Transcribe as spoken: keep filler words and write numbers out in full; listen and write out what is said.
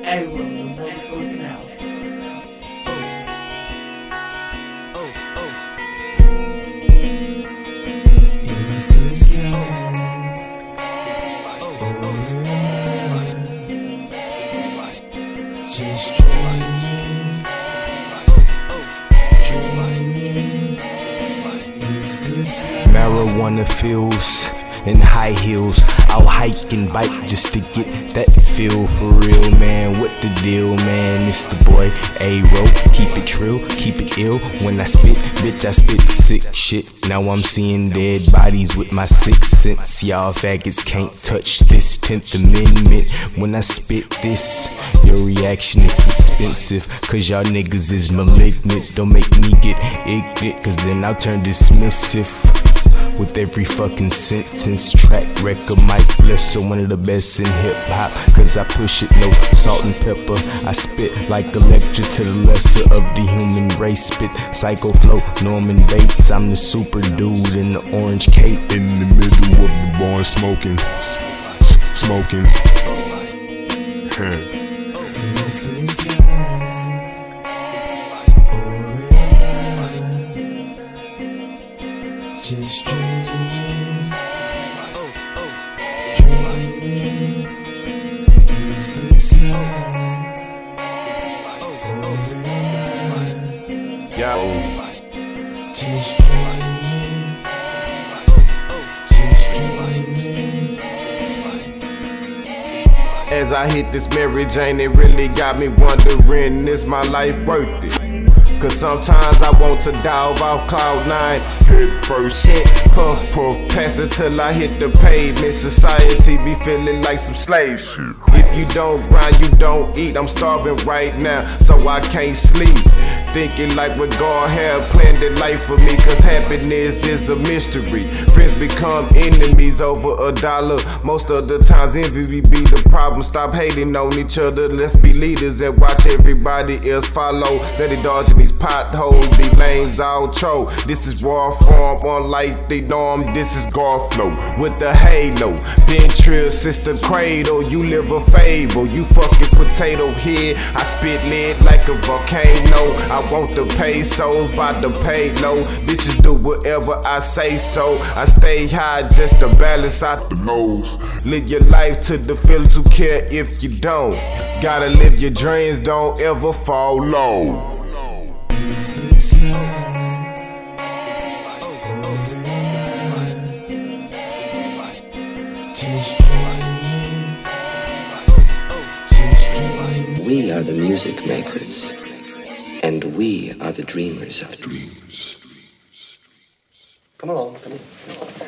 A-Roll, the motherfucking house. Oh, oh. Is this sound? Oh, Or am I just dreaming? Dreaming? Is this sound? Marijuana feels in high heels. I'll hike and bike just to get that feel for real, man. What the deal, man? It's the boy A-Roll. Keep it trill, keep it ill. When I spit, bitch, I spit sick shit. Now I'm seeing dead bodies with my sixth sense. Y'all faggots can't touch this tenth amendment. When I spit this, your reaction is suspensive, cause y'all niggas is malignant. Don't make me get ignorant, cause then I'll turn dismissive with every fucking sentence. Track record, Mike Blesser, one of the best in hip hop, cause I push it, no salt and pepper. I spit like a lecture to the lesser of the human race. Spit psycho flow, Norman Bates. I'm the super dude in the orange cape, in the middle of the barn smoking, smoking. Huh. Is this sound? Or am I just dreaming? Dreaming? Is this sound? Or am I Yo. just dreaming? Just dreaming? As I hit this Mary Jane, it really got me wondering, is my life worth it? Cause sometimes I want to dive off cloud nine, head first, shit, puff, puff, pass it till I hit the pavement. Society be feeling like some slave shit. If you don't grind, you don't eat. I'm starving right now, so I can't sleep, thinking like what God had planned in life for me. Cause happiness is a mystery. Friends become enemies over a dollar. Most of the times envy be the problem. Stop hating on each other, let's be leaders and watch everybody else follow. That they dodging these potholes, these lanes all troll. This is raw form, unlike the norm. This is Garflow with the halo. Been trill since the cradle. You live a fable, you fucking potato head. I spit lead like a volcano. I want the pesos by the payload. Bitches do whatever I say so. I stay high just to balance out the nose. Live your life to the feelings who care if you don't. Gotta live your dreams, don't ever fall low. Is this sound? Or am I just dreaming? Just dreaming? We are the music makers, and we are the dreamers of dreams. Come along, come on.